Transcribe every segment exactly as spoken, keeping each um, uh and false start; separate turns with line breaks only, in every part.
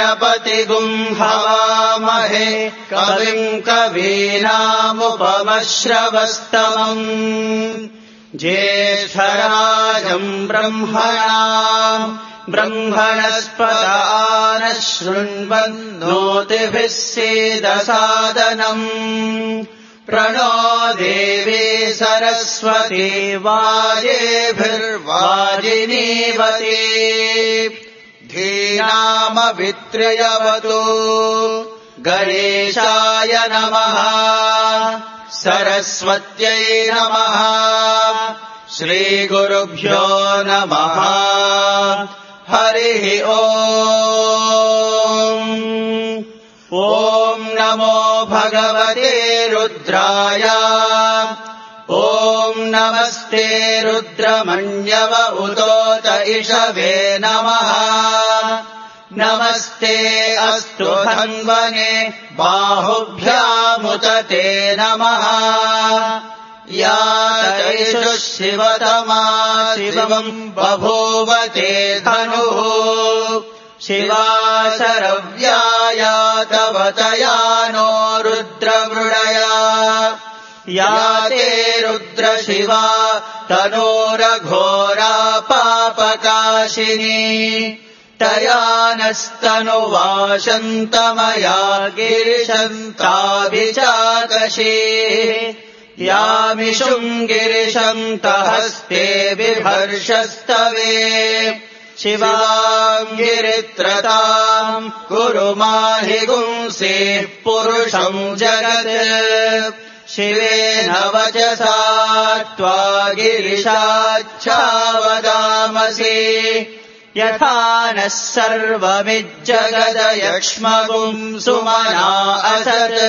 गणपतिगुम् हवामहे कविम् कवीनामुपमश्रवस्तमम् ज्येष्ठराजम् ब्रह्मणाम् ब्रह्मणस्पत नः शृण्वन्नोतिभिः सीदसादनम् प्रणो देवी सरस्वती वाजेभिर्वाजिनीवती धीनामभित्र्यवतु गणेशाय नमः सरस्वत्यै नमः श्रीगुरुभ्यो नमः हरिः ओम् ॐ नमो भगवते रुद्राय ॐ नमस्ते रुद्रमण्यव उतोत इषवे नमः नमस्ते अस्तु धन्वने बाहुभ्यामुत ते नमः या तैषु शिवतमा शिवम् बभूव ते धनुः शिवा शरव्याया तव तया नो रुद्रमृडया या ते रुद्रशिवा तनोरघोरा पापकाशिनी तया नस्तनुवाशन्तमया गिरिशन्ताभिचाकशी यामिषुम् गिरिशन्तहस्ते बिभर्षस्तवे शिवाम् गिरित्रताम् कुरु माहि गुंसेः पुरुषम् जगत् शिवेन वचसा त्वा गिरिशाच्छावदामसि यथा नः सर्वमिज्जगदयक्ष्मगुम् सुमना असत्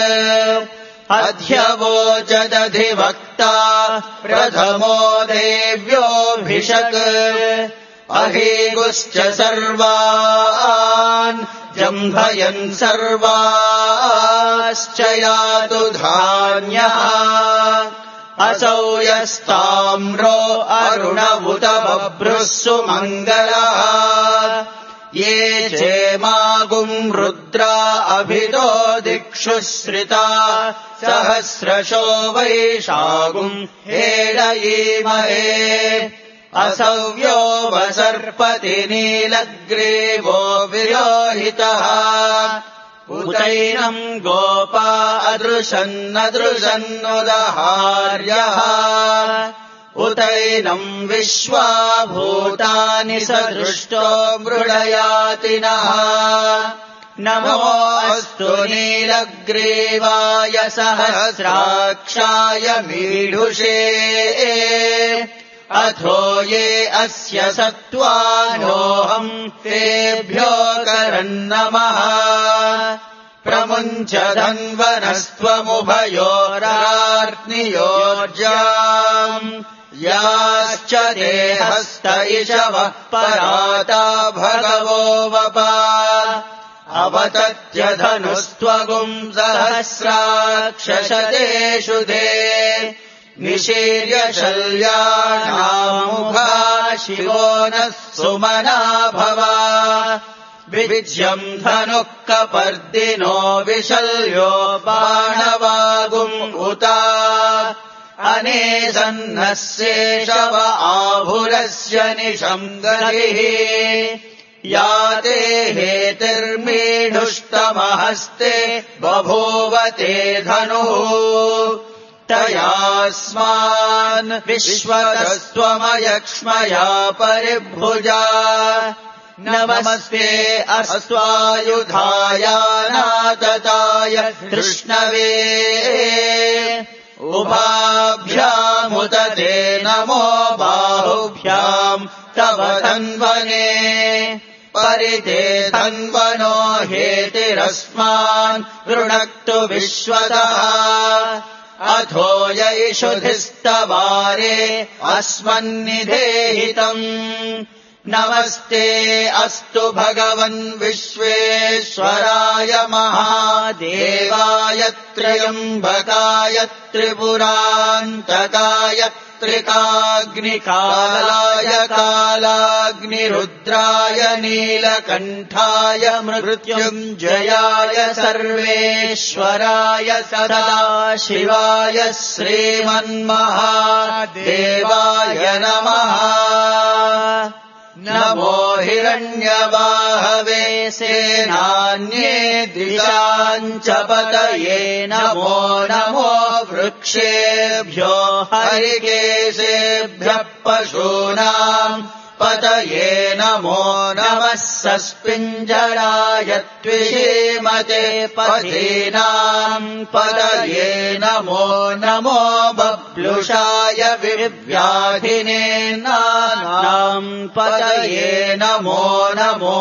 अध्यवोचदधिवक्ता प्रथमो देव्योऽभिषक् अहीगुश्च सर्वान् जम्भयन् सर्वाश्च यातु धान्यः असौ यस्ताम्रो अरुणभुत बभ्रुः सुमङ्गलः ये चेमागुम् रुद्रा अभितो दिक्षु श्रिता सहस्रशो वैशागुम् हेडयीमहे असव्यो वसर्पति नीलग्रीवो विलोहितः उतैनम् गोपा अदृशन्नदृशन्नुदहार्यः उतैनम् विश्वा भूतानि सदृष्टो मृडयातिनः नमोऽस्तु नीलग्रीवाय सहस्राक्षाय मीढुषे अथो ये अस्य सत्त्वानोऽहम् तेभ्यो करन्नमः प्रमुञ्च धन्वनस्त्वमुभयोरार्त्नियोर्जाम् याश्च ते हस्त इषवः पराता भगवो वपा अवतत्यधनुस्त्वगुम् सहस्राक्षशतेषु ते निशीर्य शल्यानामुखा शिवो नः सुमना भवा विज्यम् धनुः कपर्दिनो विशल्यो बाणवागुम् उता अनेसन्नः शेषव आभुरस्य निशम् गतिः या ते हेतिर्मीढुष्टमहस्ते बभूव ते धनुः तयास्मान् विश्वतस्त्वमयक्ष्मया परिभुजा नमस्ते अस्त्वायुधायानातताय कृष्णवे उभाभ्यामुत ते नमो बाहुभ्याम् तव धन्वने परिते धन्वनो हेतिरस्मान् वृणक्तु विश्वतः अथो यैषुधिस्तवारे अस्मन्निधेहितम् नमस्ते अस्तु भगवन् विश्वेश्वराय महादेवाय त्र्यम्बकाय त्रिपुरान्तकाय त्रिकाग्निकालाय कालाग्निरुद्राय नीलकण्ठाय मृत्युञ्जयाय सर्वेश्वराय सदाशिवाय श्रीमन्महादेवाय नमः। नमो हिरण्यबाहवे सेनान्ये दिशाञ्च पतये नमो नमो वृक्षेभ्यो हरिकेशेभ्यः पशूनाम् पतये नमो नमः सस्पिञ्जराय त्विषीमते पथीनाम् पतये नमो नमो बब्लुषाय विव्याधिने नानाम् पतये नमो नमो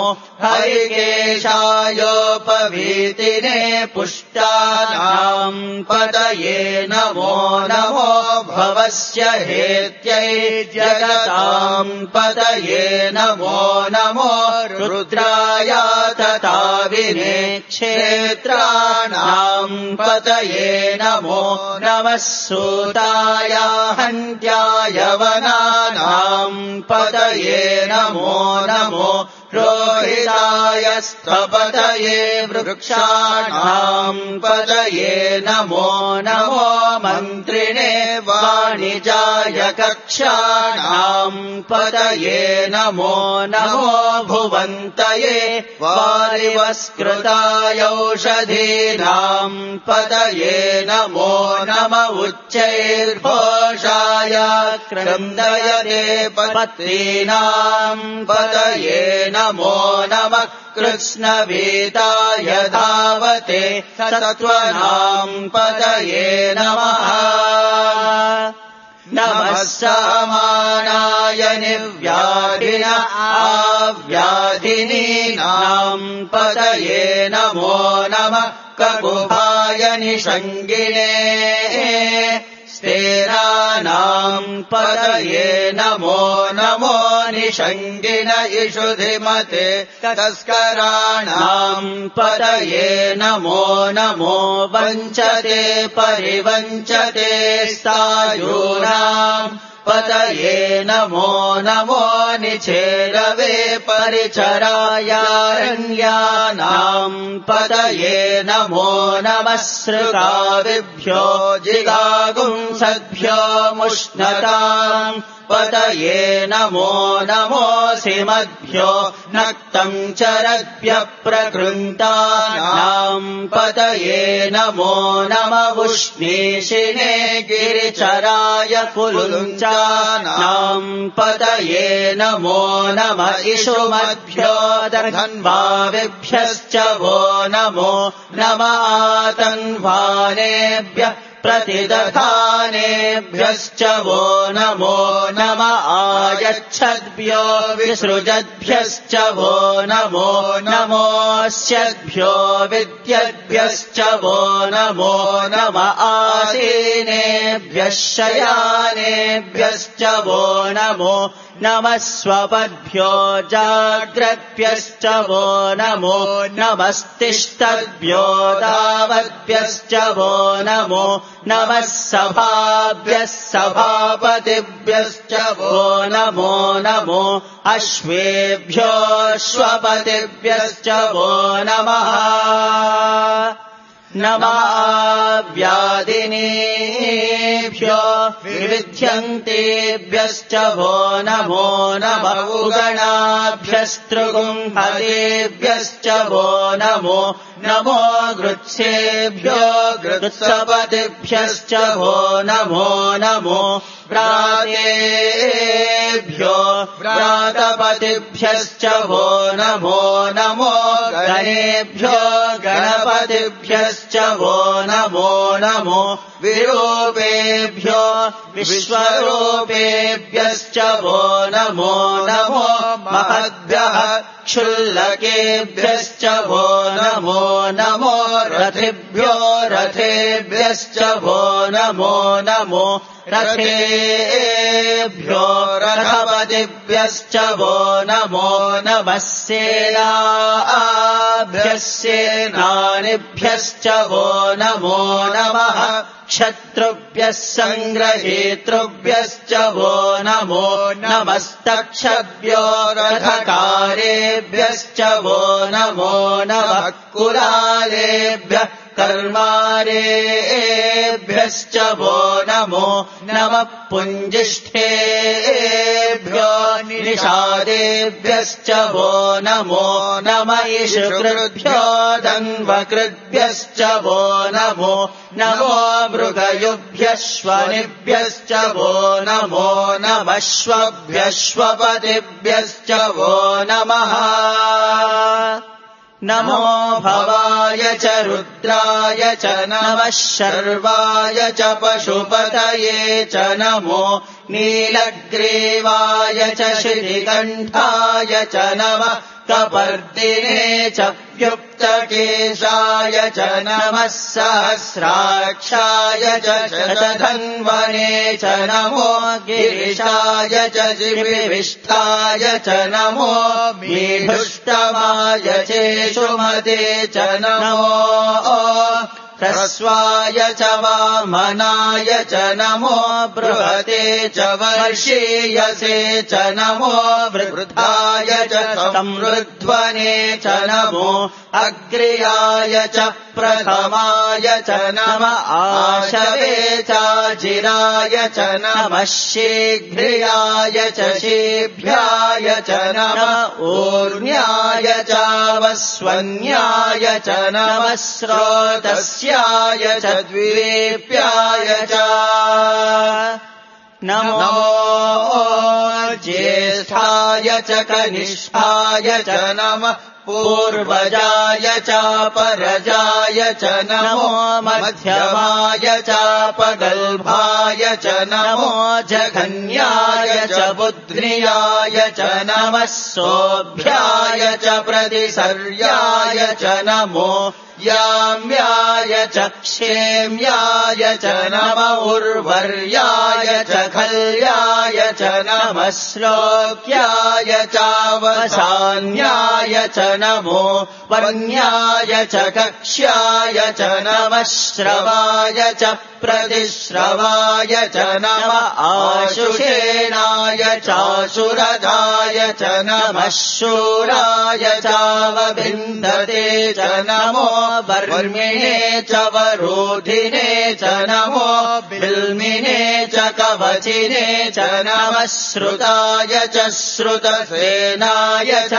हरिकेशायोपवीतिने पुष्टानाम् पतये नमो नमो भवस्य हेत्यै जगताम् पतये नमो नमो रुद्राय तताविने क्षेत्राणाम् पतये नमो नमः सूताय हन्त्याय वनानाम् पतये नमो नमो रोहिताय स्थपतये वृक्षाणाम् पतये नमो नमो मन्त्रिणे वाणिजाय कक्षाणाम् पतये नमो नमो भुवन्तये वारिवस्कृताय औषधीनाम् पतये नमो नम उच्चैर्घोषाय क्रन्दयते पत्नीनाम् पतये नमो नमः कृष्णवीताय धावते सत्त्वनाम् पतये नमः। नमः समानाय निर्व्याधिन आव्याधिनीनाम् पतये नमो नमः ककुभाय निषङ्गिणे स्तेरानाम् पतये नमो नमो निषङ्गिन इषुधिमते तस्कराणाम् पतये नमो नमो वञ्चते परिवञ्चते सायूनाम् पतये नमो नमो निचेरवे परिचरायारण्यानाम् पतये नमो नमः सृगाविभ्यो जिगागुंसद्भ्यो मुष्णताम् पतये नमो नमो सिमद्भ्यो नक्तम् चरद्भ्यः प्रकृन्तानाम् पतये नमो नम उष्णीषिणे गिरिचराय कुलुञ्चानाम् पतये नमो नम इषुमद्भ्यो दर्घन्वाविभ्यश्च वो नमो नम आतन्वानेभ्यः प्रतिदधानेभ्यश्च वो नमो नम आयच्छद्भ्यो विसृजद्भ्यश्च वो नमो नमोऽस्यद्भ्यो विद्यद्भ्यश्च वो नमो नम आसीनेभ्यः शयानेभ्यश्च वो नमो नमः स्वपद्भ्यो जाग्रद्भ्यश्च वो नमो नमस्तिष्ठद्भ्यो दावद्भ्यश्च वो नमो नमः सभाभ्यः सभापतिभ्यश्च वो नमो नमो अश्वेभ्योऽश्वपतिभ्यश्च वो नमः नमः व्याधिनेभ्यो विविध्यन्तेभ्यश्च वो नमो नमः उगणाभ्यस्तृगुंहतेभ्यश्च वो नमो नमो गृत्सेभ्यो गृत्सपतिभ्यश्च वो नमो नमो व्रातेभ्यो व्रातपतिभ्यश्च वो नमो नमो गणेभ्यो गणपतिभ्यश्च वो नमो नमो विरूपेभ्यो विश्वरूपेभ्यश्च वो नमो नमो महद्भ्यः क्षुल्लकेभ्यश्च वो नमो नमो रथेभ्यो रथेभ्यश्च वो नमो नमो रथेभ्यो रथपतिभ्यश्च वो नमो नमः सेनाभ्यः सेनानिभ्यश्च वो नमो नमः क्षत्रुभ्यः सङ्ग्रहेतृभ्यश्च वो नमो नमस्तक्षभ्यो रथकारेभ्यश्च वो नमो नमः कुलालेभ्यः कर्मारेभ्यश्च वो नमो नमः पुञ्जिष्ठेभ्यो निषादेभ्यश्च वो नमो नमः इषुकृभ्यो धन्वकृभ्यश्च वो नमो नमो मृगयुभ्यश्वनिभ्यश्च वो नमो नमः श्वभ्यश्वपतिभ्यश्च वो नमः नमो भवाय च रुद्राय च नमः शर्वाय च पशुपतये च नमो नीलग्रीवाय च श्रीकण्ठाय च नमः कपर्दिने च व्युक्तकेशाय च नमः सहस्राक्षाय च शतधन्वने च नमो गिरिशाय च जिविष्ठाय च नमो मीढुष्टमाय चेषुमते च नमो ह्रस्वाय च वामनाय च नमो बृहते च वर्षीयसे च नमो वृद्धाय च समृध्वने च नमो अग्र्याय च प्रथमाय च नमः आशवे चाजिराय च नमः शीघ्रियाय च शीभ्याय च नमः ऊर्ण्याय चावस्वन्याय च नमः स्रोतस्याय च द्विवेप्याय च नमो ज्येष्ठाय च कनिष्ठाय च नमः पूर्वजाय चापरजाय च नमो मध्यमाय चापगल्भाय च नमो जघन्याय च बुद्ध्रियाय च नमः सोऽभ्याय च प्रतिसर्याय च नमो याम्याय च क्षेम्याय च नमः उर्वर्याय च खल्याय च नमः श्लोक्याय चावसान्याय च नमो वन्याय च कक्ष्याय च नमः श्रवाय च प्रतिश्रवाय च नमः आशुषेणाय चाशुरदाय च नमः शूराय चावबिन्दते च नमो वर्मिणे च वरोधिने च नमो बिल्मिने च कवचिने च नमः श्रुताय च श्रुतसेनाय च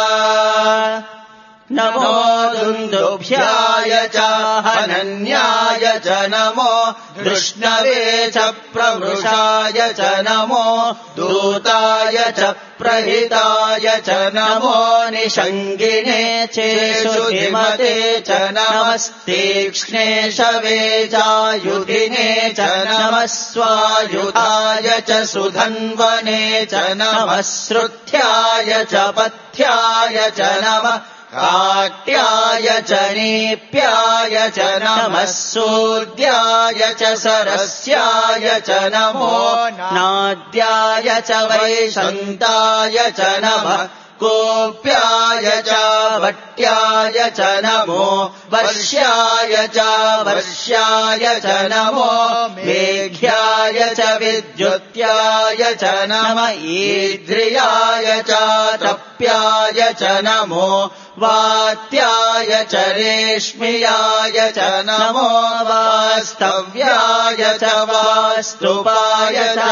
नमो दुन्दुभ्याय च हनन्याय च नमो धृष्णवे च प्रवृषाय च नमो दूताय च प्रहिताय च नमो निषङ्गिने चेषुधिमते च नमस्तीक्ष्णे शवेजायुधिने च नमः स्वायुधाय च सुधन्वने च नमः श्रुत्याय च पथ्याय च नमः काट्याय च नीप्याय च नमः सूद्याय च सरस्याय च नमो नाद्याय च वैशन्ताय च नमः गोप्याय च वट्याय च नमो वर्ष्याय च वर्ष्याय च नमो मेघ्याय च विद्युत्याय च नमः ईद्रियाय च तप्याय च नमो वात्याय च रेश्मियाय च नमो वास्तव्याय च वास्तुपाय च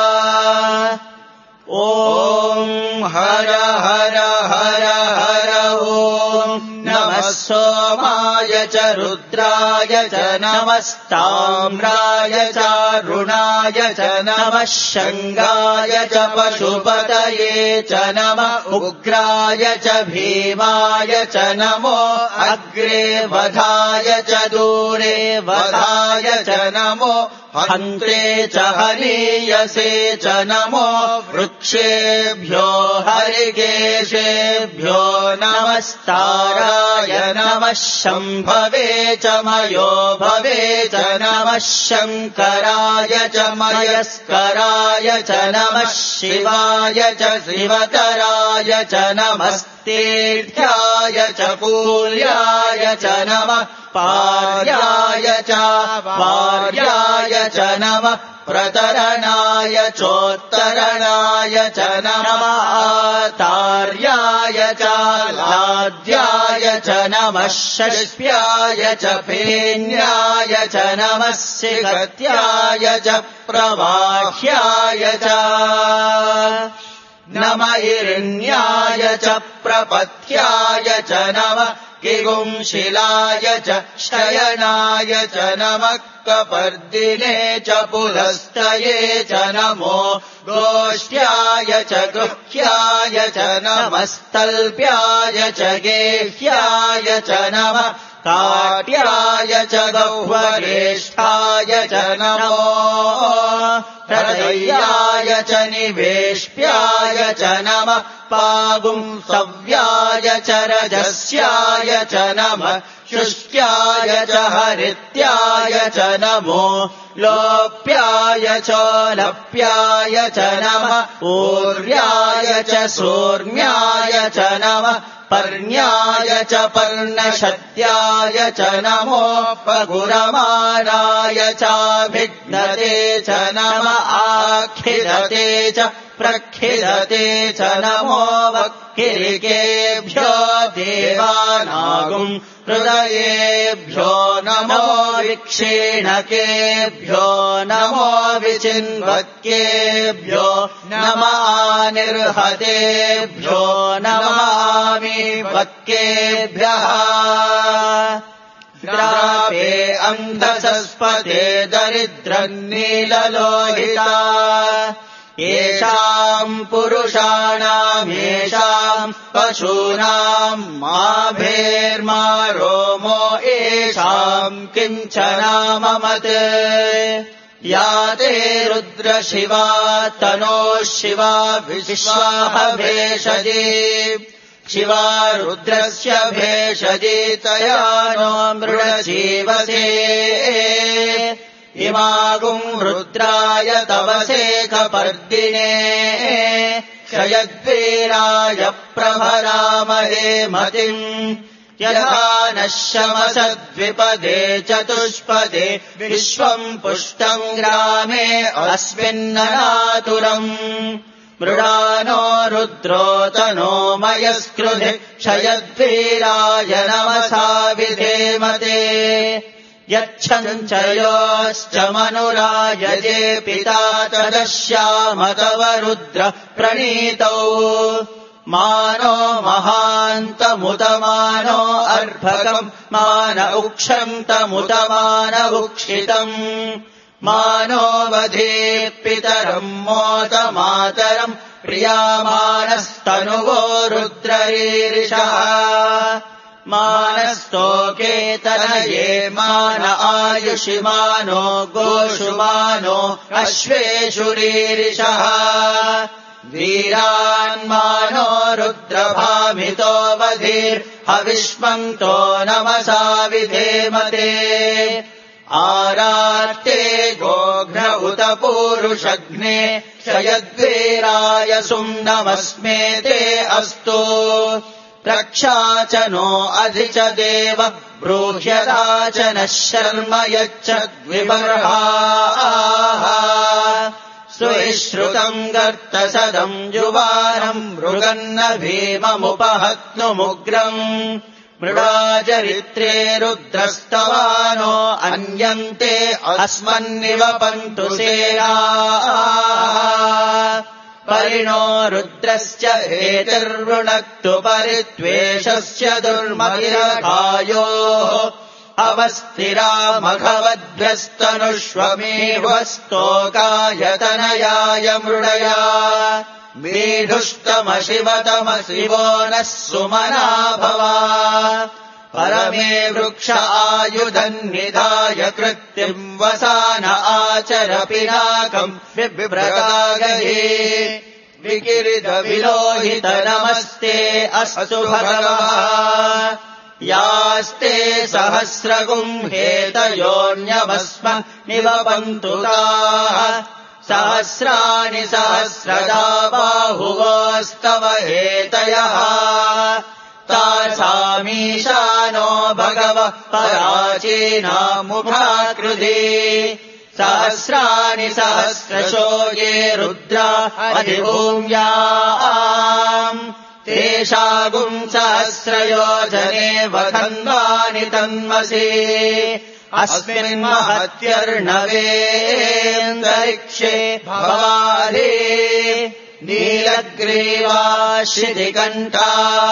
ॐ हर हर हर हर ॐ नमः सोमाय च रुद्राय च नमस्ताम्राय चारुणाय च नमः शङ्गाय च पशुपतये च नमः उग्राय च भीमाय च नमो अग्रे वधाय च दूरे वधाय च नमो हन्त्रे च हनीयसे च नमो वृक्षेभ्यो हरिकेशेभ्यो नमस्ताराय नमः शम्भवे च मयो भवे च नमः शङ्कराय च मयस्कराय च नमः शिवाय च शिवतराय च नमस्तेऽध्याय च पूर्याय च नमः पार्याय च पार्याय च नमः प्रतरणाय चोत्तरणाय च नमः तार्याय च लाद्याय च नमः षष्ट्याय च फेन्याय च नमः सिगत्याय च प्रवाह्याय च नमः हिरण्याय च प्रपथ्याय च नमः किगुंशिलाय च शयनाय च नमः कपर्दिने च पुलस्तये च नमो गोष्ठ्याय च गृह्याय च नमस्तल्प्याय च गेह्याय च नमः काट्याय च गह्वरेष्ठाय च नमो हृदयाय च निवेश्याय च नमः पागुंसव्याय च रजस्याय च नमः शुष्क्याय च हरित्याय च नमो लोप्याय च लप्याय च नमः ऊर्याय च सोर्म्याय च नमः पर्ण्याय च पर्णशत्याय च नमो पगुरमाणाय चाभिघ्नते च नमः आखिदते च प्रखिदते च नमो वक्किरिकेभ्यो देवानागुं हृदयेभ्यो नमो विक्षीणकेभ्यो नमो विचिन्वक्केभ्यो नमः निर्हतेभ्यो नमामि वक्केभ्यः ग्रापे अन्धसस्पते दरिद्रन्नीललोहिता येषाम् पुरुषाणामेषाम् पशूनाम् माभेर्मा रोमो येषाम् किञ्चनाममत् या ते रुद्रशिवा तनोः शिवा विश्वाह भेषजे शिवा रुद्रस्य भेषजे तया नो मृडजीवसे इमागुम् रुद्राय तवसे कपर्दिने क्षयद्वीराय प्रभरामहे मतिम् यथा नः शमसद्विपदे चतुष्पदे विश्वम् पुष्टम् ग्रामे अस्मिन्ननातुरम् मृडानो रुद्रो तनो मयस्कृधि क्षयद्वीराय नमसा विधेमते यच्छञ्चयोश्च मनुरायजे पिता तदश्याम तव रुद्र प्रणीतौ मानो महान्तमुतमानो अर्भकम् मान उक्षन्तमुतमान उक्षितम् मानो वधे पितरम् मोत मातरम् प्रियामानस्तनुवो रुद्ररीरिषः मानस्तोकेतनये मान आयुषि मानो गोषु मानो अश्वेषु रीरिषः वीरान्मानो रुद्रभामितो वधीर्हविष्मन्तो नमसा विधेमते आरार्ते गोघ्न उत पूरुषघ्ने क्षयद्वीराय सुम्नमस्मे ते अस्तु रक्षा च नो अधि च देव ब्रूह्यदा च नः शर्म यच्च द्विबर्हाः सुविश्रुतम् गर्तसदम् जुवारम् मृगन्न भीममुपहत्नुमुग्रम् मृडाचरित्रे रुद्रस्तवानो अन्यन्ते अस्मन्निवपन्तु सेनाः परिणो रुद्रस्य हेतिर्वृणक्तु परित्वेषस्य दुर्मतिरघायोः अवस्तिरामघवद्भ्यस्तनुष्वमेवस्तोकायतनयाय मृडया मीढुष्टमशिवतमशिवो नः सुमना भवा परमे वृक्ष आयुधन्निधाय कृत्तिम् वसान आचर पिनाकम् बिभ्रतागहे विकिरित विलोहित नमस्ते अस्तु भगवः यास्ते सहस्रगुम्हेतयोऽन्यभस्म निवपन्तु ताः सहस्राणि सहस्रदा बाहुवोस्तव हेतयः तासामीशानो भगवः पराचीनामुखाकृति सहस्राणि सहस्रशो ये रुद्रा अधिभूम्याम् तेषागुम् सहस्रयोजने वधन्वानि तन्मसि अस्मिन् महत्यर्णवेऽन्तरिक्षे भवारे नीलग्रीवा शितिकण्ठा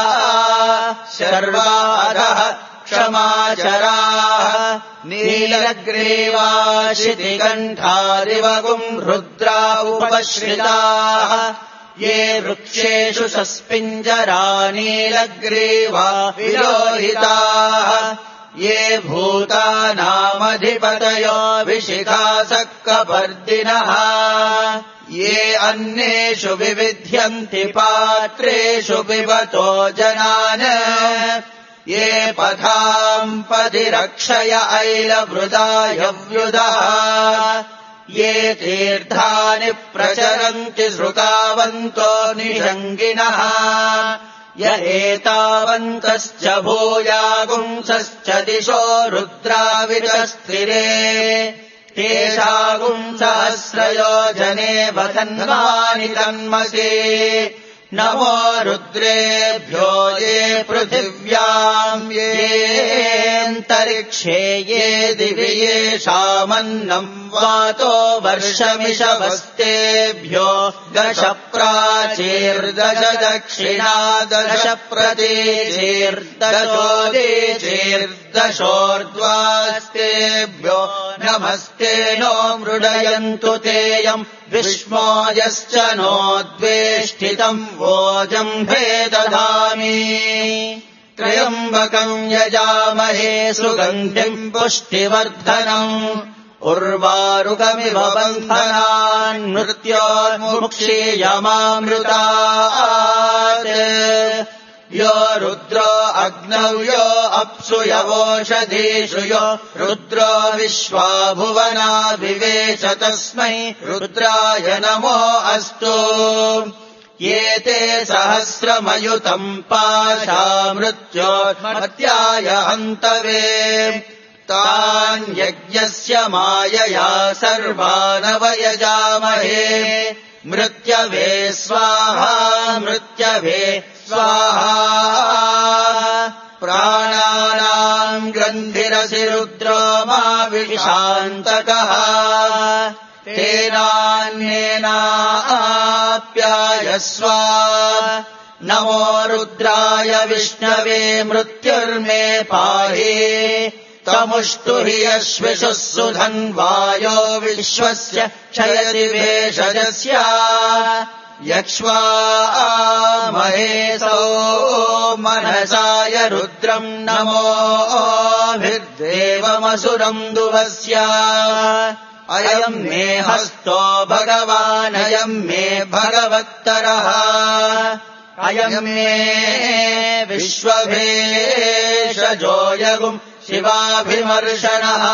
शर्वादः क्षमाचराः नीलग्रीवा शितिकण्ठारिवगुम् रुद्रा उपश्रिताः ये वृक्षेषु सस्पिञ्जरा नीलग्रीवा विलोहिताः ये भूतानामधिपतयो विशिखासक्कपर्दिनः ये अन्येषु विविध्यन्ति पात्रेषु पिबतो जनान् ये पथाम् पदिरक्षय ऐलवृदायव्युदः ये तीर्थानि प्रचरन्ति श्रुतावन्तो निषङ्गिनः य एतावन्तश्च भूयागुंसश्च दिशो रुद्राविरस्थिरे तेषागुम् सहस्रयोजने वधन्वानि तन्मसि नमो रुद्रेभ्यो ये पृथिव्याम् येऽन्तरिक्षे ये दिवि येषामन्नम् वातो वर्षमिषवस्तेभ्यो दश प्राचीर्दश दक्षिणा दश प्रतीचीर्दशोदीचीर्दशोर्ध्वास्तेभ्यो नमस्ते नो मृडयन्तु तेयम् विष्मो यश्च नोद्वेष्टितम् वोजम्भे दधामि त्र्यम्बकम् यजामहे सुगन्धिम् पुष्टिवर्धनम् उर्वारुकमिव बन्धनान् मृत्योर्मुक्षीयमामृतात् यो रुद्रो अग्नौ यो अप्सु यवोषधीषु यो रुद्रो विश्वा भुवना विवेश तस्मै रुद्राय नमो अस्तु ये ते सहस्रमयुतम् पाशा मृत्योर्मर्त्याय हन्तवे तान् यज्ञस्य मायया सर्वानवयजामहे मृत्यवे स्वाहा मृत्यवे स्वाहा प्राणानाम् ग्रन्थिरसि रुद्रो मा विशान्तकः तेनान्येनाप्यायस्व नमो रुद्राय विष्णवे मृत्युर्मे पाहि तमुष्टु हि यश्विषुः सुधन्वायो विश्वस्य क्षयति भेषजस्य यक्ष्वा महेशो मनसाय रुद्रम् नमोभिर्देवमसुरम् दुवस्य अयम् मे हस्तो भगवानयम् मे भगवत्तरः अयम् मे विश्वभेषजो यगुम् शिवाभिमर्शनः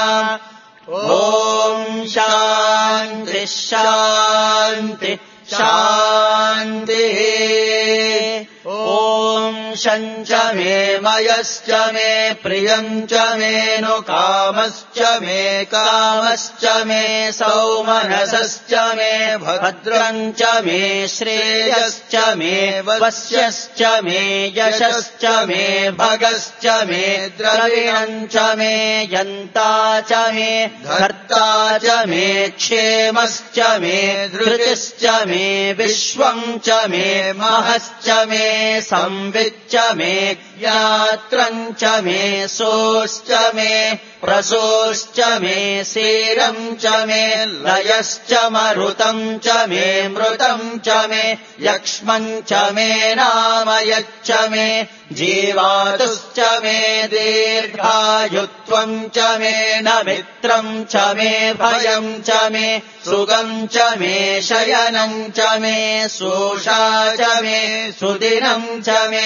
ॐ शान्ति शान्ति शान्तिः ॐ शञ्च मे मयश्च मे प्रियम् च मेनु कामश्च मे कामश्च मे सौमनसश्च मे भद्रम् च मे श्रेयश्च मे वस्यश्च मे यशश्च मे भगश्च मे द्रविणम् च मे यन्ता च मे धर्ता च मे क्षेमश्च मे धृतिश्च मे विश्वम् च मे महश्च मे संविच्च गतिश्च मे ज्ञात्रम् च मे सोश्च मे प्रसोश्च मे सीरम् च मे लयश्च मरुतम् च मे मृतम् च मे यक्ष्मम् च मे नामयच्च मे जीवातुश्च मे दीर्घायुत्वम् च मे न मित्रम् च मे भयम् च मे सुगम् च मे शयनम् च मे सोषा च मे सुदिनम् च मे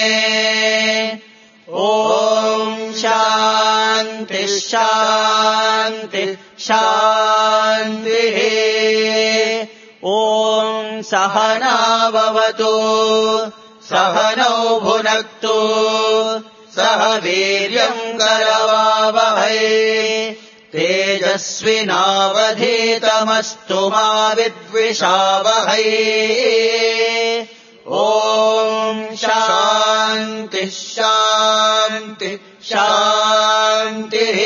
ॐ शान्तिः शान्तिः शान्तिः ॐ सहना भवतु सहनौ भुनक्तु सह वीर्यम् करवावहै तेजस्विनावधीतमस्तु मा विद्विषावहै ॐ शान्तिः शान्तिः शान्तिः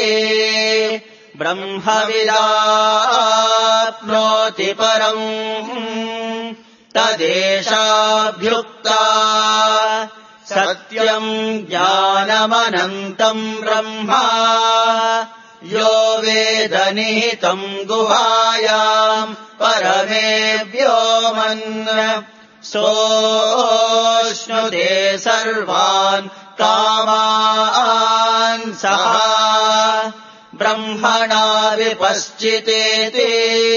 ब्रह्मविदाप्नोति परम् तदेशाभ्युक्ता सत्यम् ज्ञानमनन्तम् ब्रह्मा यो वेदनिहितम् गुहायाम् परमे व्योमन् सोऽश्नुते सर्वान् कामान् सः ब्रह्मणा विपश्चितेति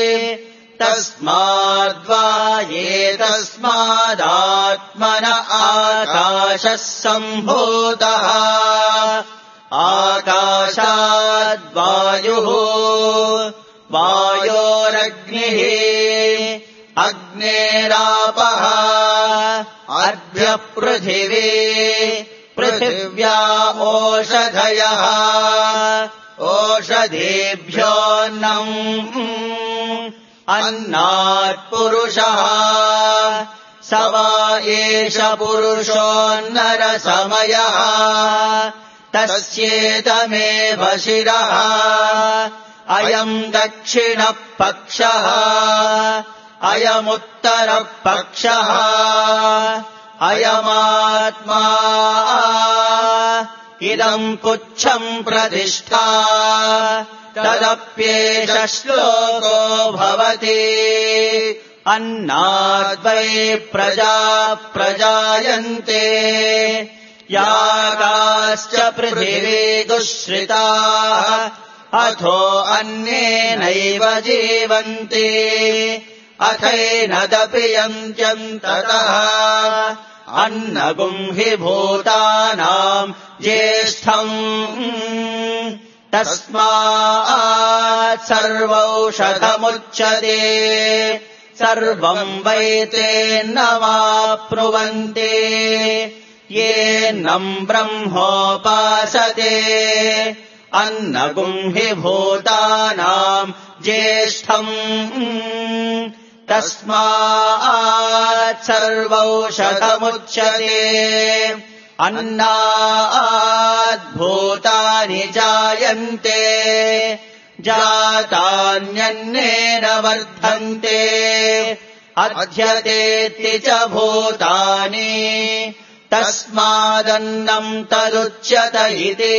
तस्माद्वा एतस्मादात्मन आकाशः सम्भूतः आकाशाद्वायुः वायोरग्निः अग्नेरापः अर्ध्यः पृथिवी पृथिव्या ओषधयः ओषधीभ्योऽन्नम् अन्नात्पुरुषः स वा एष पुरुषोऽन्नरसमयः तस्येतमेव शिरः अयम् दक्षिणः पक्षः अयमुत्तरः पक्षः अयमात्मा इदम् पुच्छम् प्रतिष्ठा तदप्येष श्लोको भवति अन्नाद्वै प्रजा प्रजायन्ते यागाश्च पृथिवी दुःश्रिताः अथो अन्येनैव जीवन्ति अथैनदपि यन्त्यन्ततः अन्नगुम् हि भूतानाम् ज्येष्ठम् तस्मात् सर्वौषधमुच्यते सर्वम् वै तेन्नवाप्नुवन्ति येन्नम् ब्रह्मोपासते अन्नगुम् हि भूतानाम् ज्येष्ठम् तस्मात् सर्वौषधमुच्यते अन्नाद्भूतानि जायन्ते जातान्यन्नेन वर्धन्ते अध्यतेति च भूतानि तस्मादन्नम् तदुच्यत इति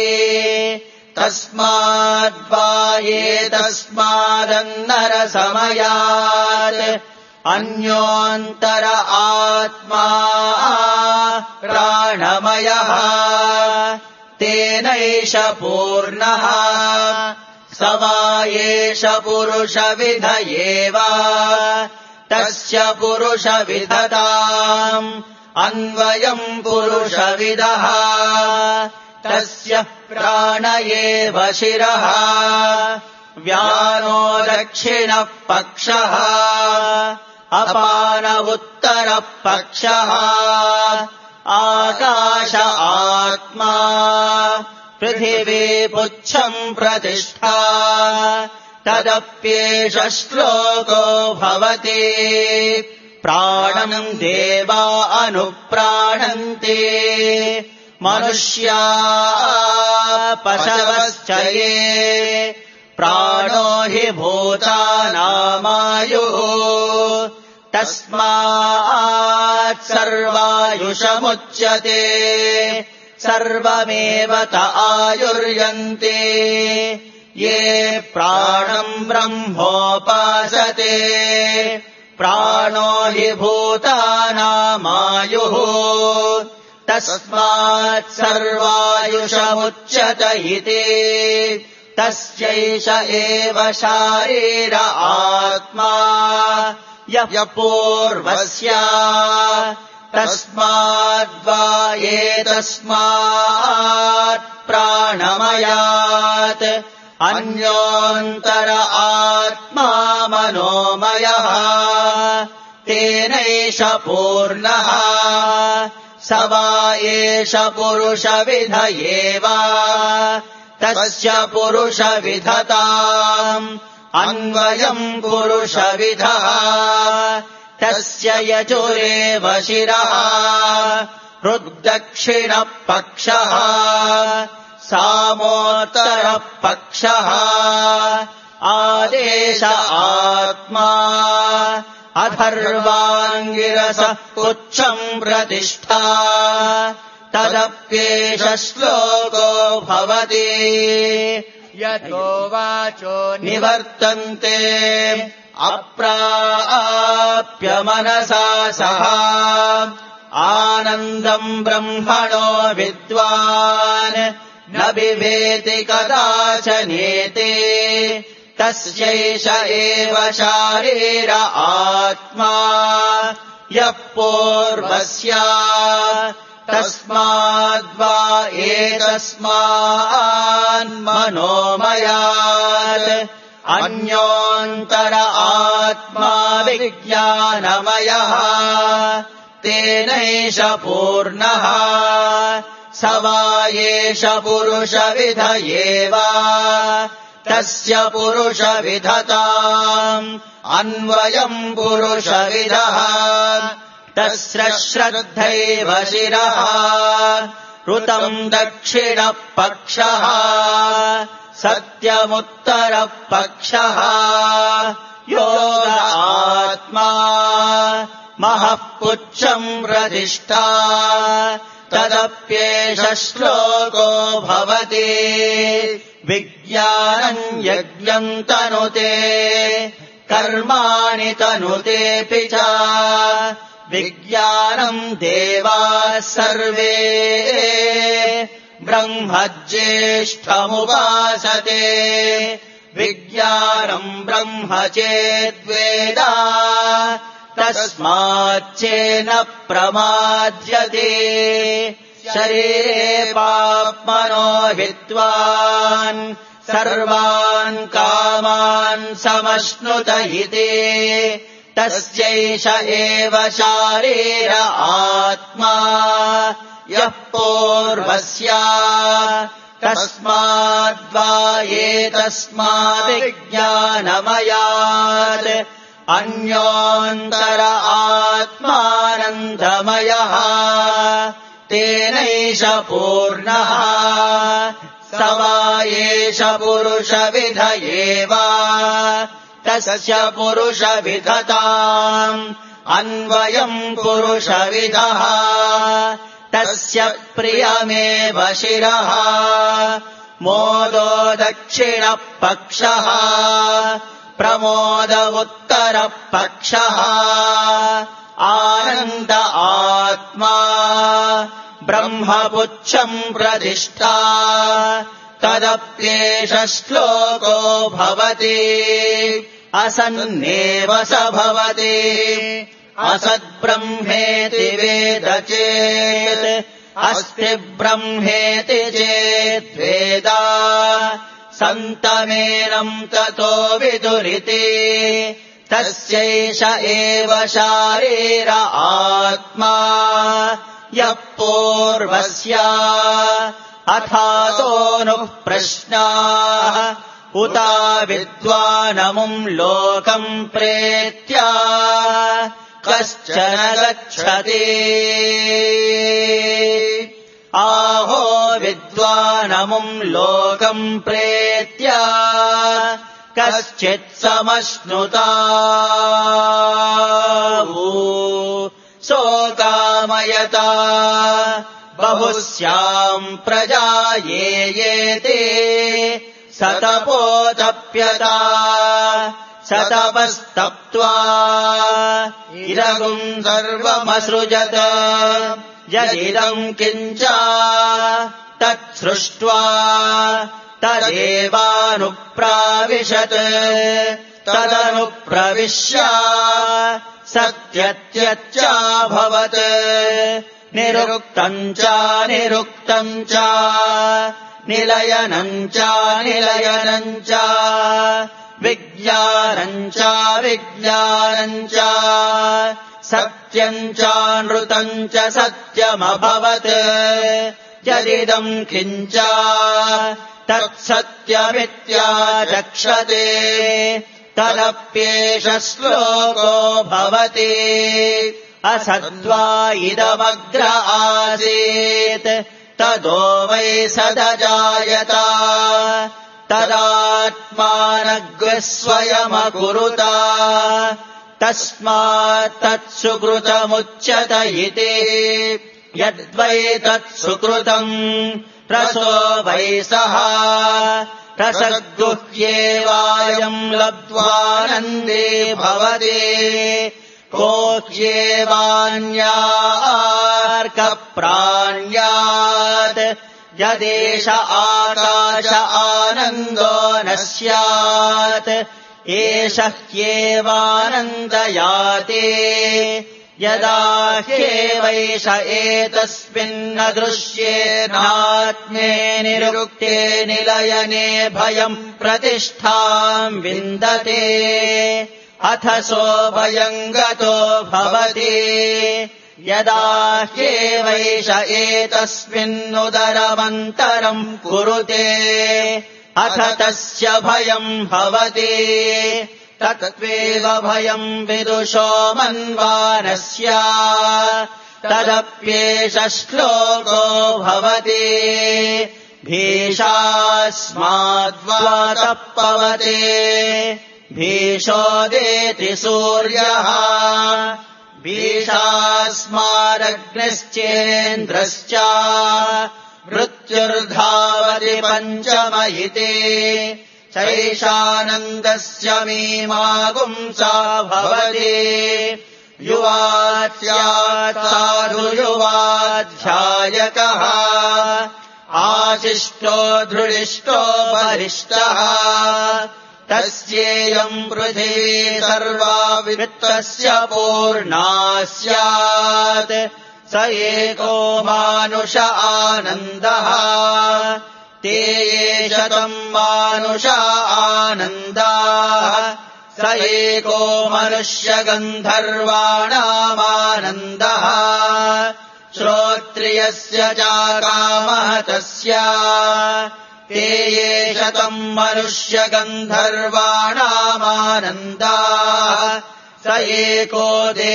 तस्माद्वा एतस्मादन्नरसमयात् अन्योऽन्तर आत्मा प्राणमयः तेनैष पूर्णः स वा एष पुरुषविध एव तस्य पुरुषविधताम् अन्वयम् पुरुषविदः तस्य प्राण एव शिरः व्यानो दक्षिणः पक्षः अपान उत्तरः पक्षः आकाश आत्मा पृथिवी पुच्छम् प्रतिष्ठा तदप्येष श्लोको भवति प्राणम् देवा अनुप्राणन्ते मनुष्या पशवश्च ये प्राणो हि भूतानामायुः तस्मात् सर्वायुषमुच्यते सर्वमेव त आयुर्यन्ते ये प्राणम् ब्रह्मोपासते प्राणो हि भूतानामायुः तस्मात् सर्वायुषमुच्यत इति तस्यैष एव शारीर आत्मा यः पूर्वस्य तस्माद्वा एतस्मात् प्राणमयात् अन्योऽन्तर आत्मा मनोमयः तेनैष पूर्णः स वा एष पुरुषविध एव तस्य पुरुषविधताम् अन्वयम् पुरुषविधः तस्य यजुरेव शिरः हृद्दक्षिणः पक्षः सामोत्तरः पक्षः आदेश आत्मा अथर्वाङ्गिरसः पुच्छम् प्रतिष्ठा तदप्येष श्लोको भवति
यतो वाचो
निवर्तन्ते अप्राप्य मनसा सह आनन्दम् ब्रह्मणो विद्वान् न बिभेति कदाचनेति तस्यैष एव शारीर आत्मा यः पूर्वस्य तस्माद्वा एतस्मान्मनोमयात् अन्योऽन्तर आत्मा विज्ञानमयः तेनैष पूर्णः स वा एष पुरुषविध एव तस्य पुरुषविधताम् अन्वयम् पुरुषविधः तस्य श्रद्धैव शिरः ऋतम् दक्षिणः पक्षः सत्यमुत्तरः पक्षः योग आत्मा महः पुच्छम् प्रतिष्ठा तदप्येष श्लोको भवति विज्ञानम् यज्ञम् तनुते कर्माणि तनुतेऽपि च विज्ञानम् देवाः सर्वे ब्रह्मज्येष्ठमुपासते विज्ञानम् ब्रह्म चेद्वेद तस्माच्चेन प्रमाद्यते शरीरे पाप्मनो विद्वान् सर्वान् कामान् समश्नुत इति तस्यैष एव शारीर आत्मा यः पूर्वस्य तस्माद्वा एतस्माद्विज्ञानमयात् अन्योऽन्तर आत्मानन्दमयः तेनैष पूर्णः स वा एष पुरुषविध एव तस्य पुरुषविधताम् अन्वयम् पुरुषविदः तस्य प्रियमेव शिरः मोदो दक्षिणः पक्षः प्रमोद उत्तरः पक्षः आनन्द आत्मा ब्रह्मपुच्छम् प्रतिष्ठा तदप्येष श्लोको भवति असन्नेव स भवति असद्ब्रह्मेति वेद चेत् अस्ति ब्रह्मेति चेद्वेद सन्तमेनम् ततो विदुरिति तस्यैष एव शारीर आत्मा यः पूर्वस्य अथातोऽनुः प्रश्नाः उता विद्वानमुम् लोकम् प्रेत्य कश्चन गच्छति आहो विद्वानमुम् लोकम् प्रेत्य कश्चित् समश्नुता सोकामयता बहुस्याम् प्रजा ये येते सतपोतप्यता सतपस्तप्त्वा इदगुम् सर्वमसृजत यदिदम् किञ्च तत्सृष्ट्वा तदेवानुप्राविशत् तदनुप्रविश्य सत्यत्यच्चाभवत् निरुक्तम् च निरुक्तम् च निलयनम् च निलयनम् च विज्ञानम् च विज्ञानम् च सत्यम् च नृतम् च सत्यमभवत् यदिदम् किञ्च तत्सत्यमित्याचक्षते तदप्येष श्लोको भवति असत्त्वा इदमग्र आसीत् तदो वै सदजायत तदात्मानग्रस्वयमकुरुत तस्मात् तत्सुकृतमुच्यत इति यद्वै तत्सुकृतम् रसो वै सः रसगुह्येवायम् लब्ध्वानन्दे भवति को ह्येवान्यार्कप्राण्यात् यदेष आकाश आनन्दो न स्यात् एष ह्येवानन्दयाते यदा ह्येवैष एतस्मिन्न दृश्येनात्मे निरुक्ते निलयने भयम् प्रतिष्ठाम् विन्दते अथ सोऽभयम् गतो भवति यदा ह्येवैष एतस्मिन्नुदरमन्तरम् कुरुते अथ तस्य भयम् भवति तत्त्वेव भयम् विदुषो मन्वानस्य तदप्येष श्लोको भवति भीषास्माद्वातपवते भीषोदेति सूर्यः भीषास्मादग्निश्चेन्द्रश्च मृत्युर्धावति पञ्चम इति चैषानन्दस्य मीमागुंसा भवति युवाच्यात् साधु युवाध्यायकः आशिष्टो धृढिष्टो वरिष्ठः तस्येयम् पृथिवी सर्वा वित्तस्य पूर्णा स्यात् स एको मानुष आनन्दः ते ये शतम् मानुष आनन्दाः स एको मनुष्यगन्धर्वाणामानन्दः श्रोत्रियस्य चाकामः तस्य ते ये शतम् मनुष्यगन्धर्वाणामानन्दाः स एको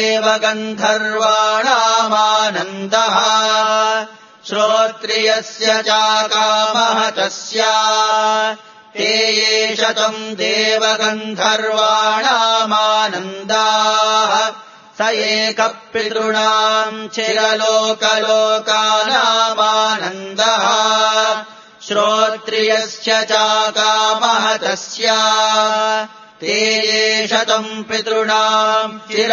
देवगन्धर्वाणामानन्दः श्रोत्रियस्य चाकामः तस्य ते ये शतम् देवगन्धर्वाणामानन्दाः स एकः पितॄणाम् चिरलोकलोकानामानन्दः श्रोत्रियस्य चाकामः तस्य ते ये शतम् पितॄणाम्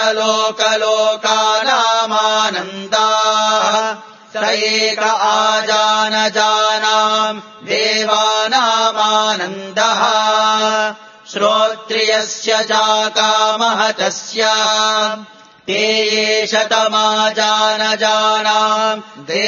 चिरलोकलोकानामानन्दाः स एक आजानजानाम् देवानामानन्दः श्रोत्रियस्य चाकामः तस्य ते ये शतमाजानजानाम्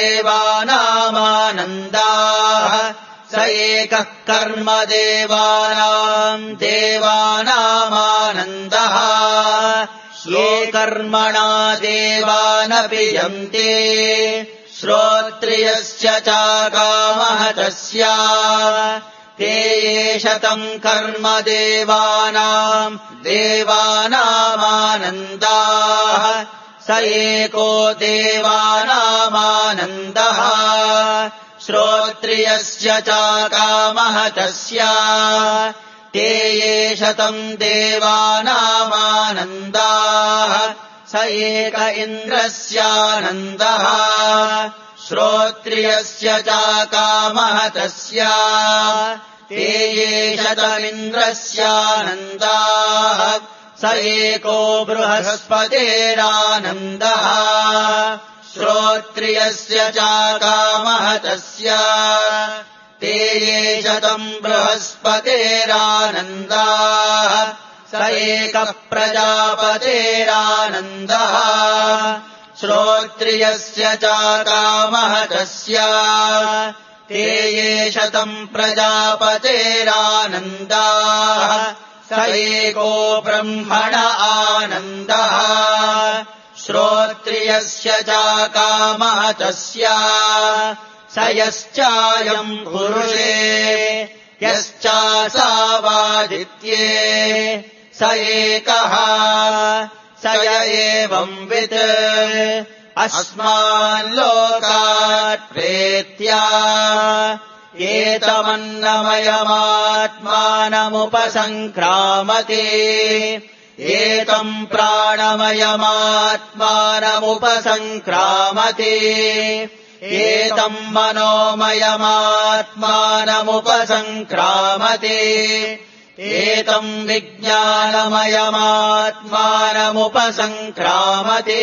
देवानामानन्दाः स एकः कर्मदेवानाम् देवानामानन्दः ये कर्मणा देवानपि यन्ते श्रोत्रियस्य चाकामः तस्य ते ये शतम् कर्मदेवानाम् देवानामानन्दाः स एको देवानामानन्दः श्रोत्रियस्य चाकामः तस्य ते ये शतम् देवानामानन्दाः स स एक इन्द्रस्यानन्दः श्रोत्रियस्य चाकामः तस्य ते ये शतमिन्द्रस्यानन्दाः स एको बृहस्पतेरानन्दः श्रोत्रियस्य चाकामः तस्य ते ये शतम् बृहस्पतेरानन्दाः स एकः प्रजापतेरानन्दः श्रोत्रियस्य चाकामः तस्य ते ये शतम् प्रजापतेरानन्दाः स एको ब्रह्मण आनन्दः श्रोत्रियस्य चाकामः तस्य स यश्चायम् पुरुषे यश्चासावादित्ये स एकः स य एवंवित् अस्माल्लोकात् प्रेत्या एतमन्नमयमात्मानमुपसङ्क्रामते एतम् प्राणमयमात्मानमुपसङ्क्रामते एतम् मनोमयमात्मानमुपसङ्क्रामते एतम् विज्ञानमयमात्मानमुपसङ्क्रामते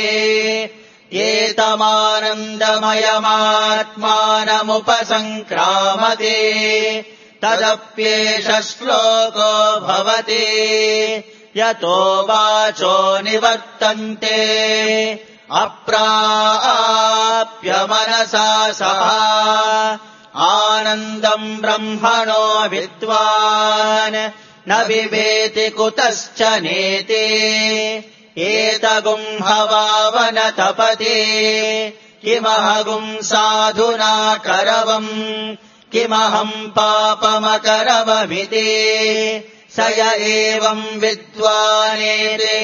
एतमानन्दमयमात्मानमुपसङ्क्रामते तदप्येष श्लोको भवति यतो वाचो निवर्तन्ते अप्राप्य मनसा सह आनन्दम् ब्रह्मणो विद्वान् न विवेति कुतश्च नेति एतगुंहवावन तपति किमहगुम् साधुना करवम् किमहम् पापमकरवमिति स य एवम् विद्वानेते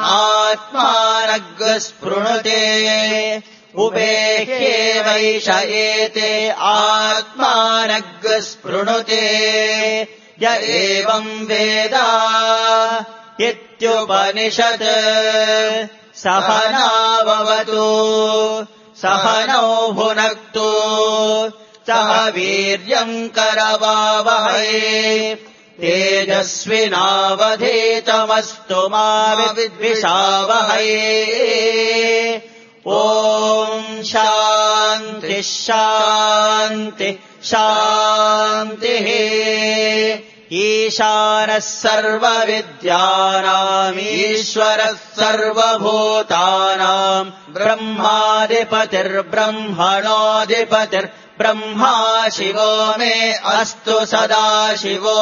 आत्मानग्स्पृणुते उपेह्येवैष एते आत्मानग्स्पृणुते य एवम् वेद इत्युपनिषत् सहनाववतु सहनौ भुनक्तु सह वीर्यम् करवावहै तेजस्विनावधीतमस्तु मा विद्विषावहै ॐ शान्तिः शान्तिः शान्तिः ईशानः सर्वविद्यानाम् ईश्वरः सर्वभूतानाम् ब्रह्माधिपतिर्ब्रह्मणोऽधिपतिर्ब्रह्मा शिवो मे अस्तु सदा शिवो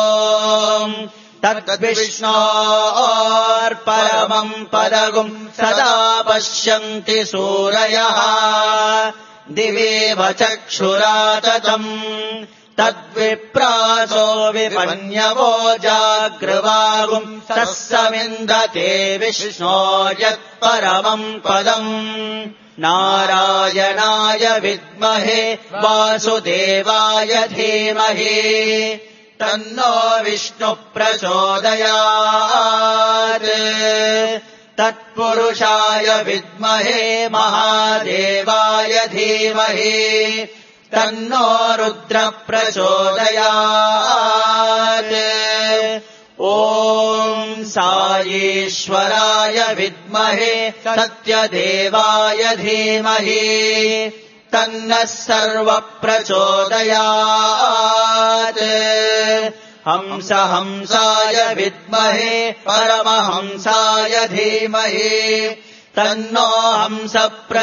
तद्विष्णोर्परमम् पदगुम् सदा पश्यन्ति सूरयः दिवेव चक्षुराततम् तद्विप्रासो विपन्यवो जागृवागुम् तस्समिन्धते विष्णो यत्परमम् पदम् नारायणाय विद्महे वासुदेवाय धीमहि तन्नो विष्णुः प्रचोदयात् तत्पुरुषाय विद्महे महादेवाय धीमहि तन्नो रुद्रः प्रचोदयात् ॐ साईश्वराय विद्महे सत्यदेवाय धीमहि तन्नः सर्वः प्रचोदयात् हंस हंसाय विद्महे परमहंसाय धीमहि तन्नो हंस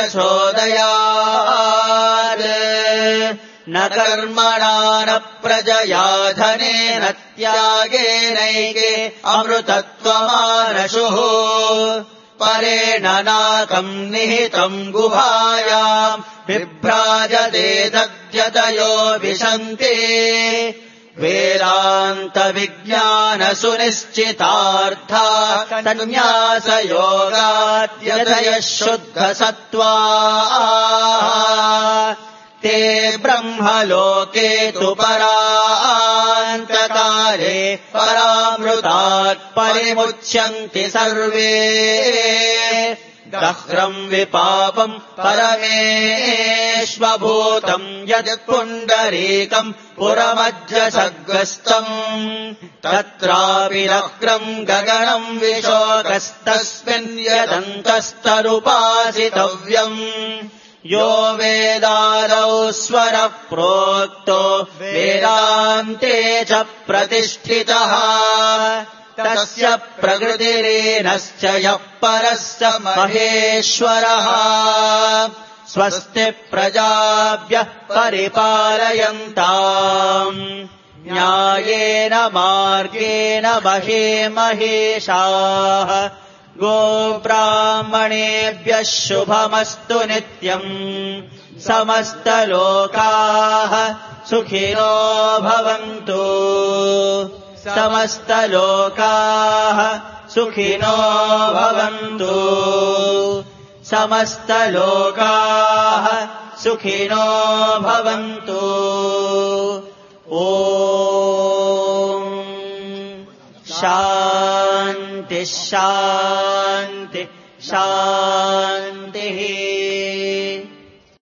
प्रचोदयात् न कर्मणा न प्रजया धनेन त्यागेनैके अमृतत्वमानशुः परेण नाकम् निहितम् गुहायाम् बिभ्राजते तद्यतयो विशन्ति वेदान्तविज्ञानसुनिश्चितार्था सन्न्यासयोगाद्यतयः शुद्धसत्त्वाः ते ब्रह्मलोके तु परान्तकाले परामृतात् परिमुच्यन्ति सर्वे दह्रम् विपापम् परमेष्वभूतम् यत्पुण्डरीकम् पुरमज्जसग्रस्तम् तत्रापि दह्रम् गगनम् विशोकस्तस्मिन् यदन्तस्तरुपासितव्यम् यो वेदादौ स्वरः प्रोक्तो वेदान्ते च प्रतिष्ठितः तस्य प्रकृतिरेनश्च यः परस्य महेश्वरः स्वस्ति प्रजाभ्यः परिपालयन्ताम् न्यायेन मार्गेण महे महेशाः गोब्राह्मणेभ्यः शुभमस्तु नित्यम् समस्तलोकाः सुखिनो भवन्तु समस्तलोकाः सुखिनो भवन्तु समस्तलोकाः सुखिनो भवन्तु ॐ शान्ति शान्ति शान्तिः